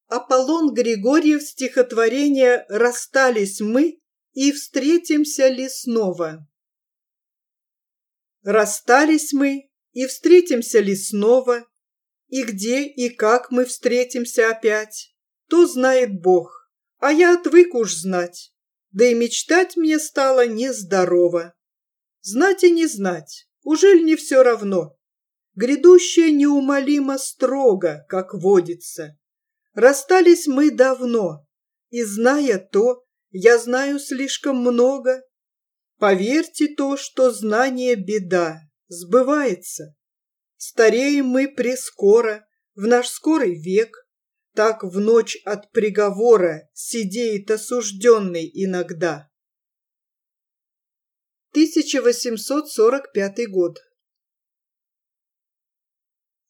Аполлон Григорьев, стихотворение «Расстались мы и встретимся ли снова». Расстались мы и встретимся ли снова, и где и как мы встретимся опять, то знает Бог, а я отвык уж знать, да и мечтать мне стало нездорово. Знать и не знать, ужель не все равно? Грядущее неумолимо строго, как водится. Расстались мы давно, и, зная то, я знаю слишком много. Поверьте то, что знание беда, сбывается. Стареем мы прескоро, в наш скорый век. Так в ночь от приговора сидеет осужденный иногда. 1845 год.